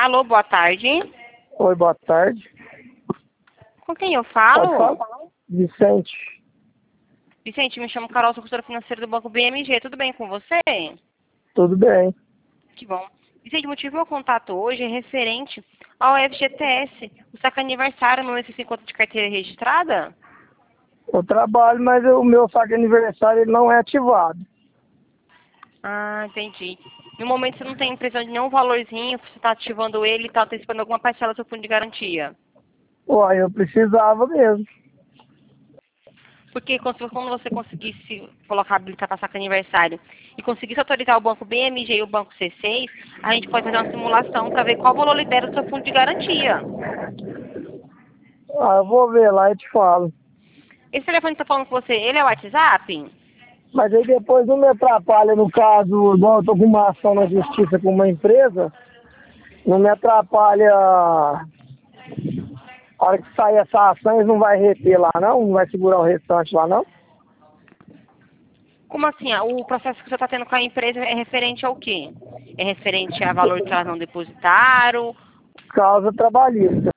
Alô, boa tarde. Oi, boa tarde. Com quem eu Pode falo? falar? Vicente. Vicente, me chamo Carol, sou consultora financeira do Banco BMG. Tudo bem com você? Tudo bem. Que bom. Vicente, o motivo do meu contato hoje é referente ao FGTS. O saque aniversário, não necessita conta de carteira registrada? Eu trabalho, mas o meu saque aniversário ele não é ativado. Ah, entendi. No momento você não tem impressão de nenhum valorzinho, você está ativando ele e está antecipando alguma parcela do seu fundo de garantia. Uai, eu precisava mesmo. Porque quando você conseguisse colocar, habilitar para saque aniversário e conseguisse autorizar o banco BMG e o banco C6, a gente pode fazer uma simulação para ver qual valor libera o seu fundo de garantia. Ah, eu vou ver lá e te falo. Esse telefone que está falando com você, ele é o WhatsApp? Mas aí depois não me atrapalha, no caso, igual eu tô com uma ação na justiça com uma empresa, não me atrapalha a hora que sair essa ação, eles não vai reter lá não? Não vai segurar o restante lá não? Como assim? O processo que você está tendo com a empresa é referente ao quê? É referente a valor que elas não depositaram? Causa trabalhista.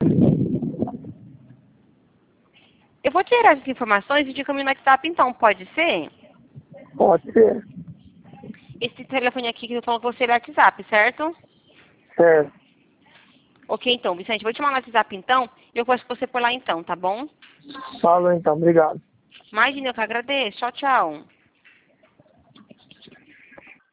Eu vou tirar essas informações e te encaminho no WhatsApp então, pode ser? Pode ser. Esse telefone aqui que eu falo com você é o WhatsApp, certo? Certo. Ok, então, Vicente, vou te mandar no WhatsApp então e eu gosto que você por lá então, tá bom? Falou então, obrigado. Imagina, eu que agradeço. Tchau, tchau.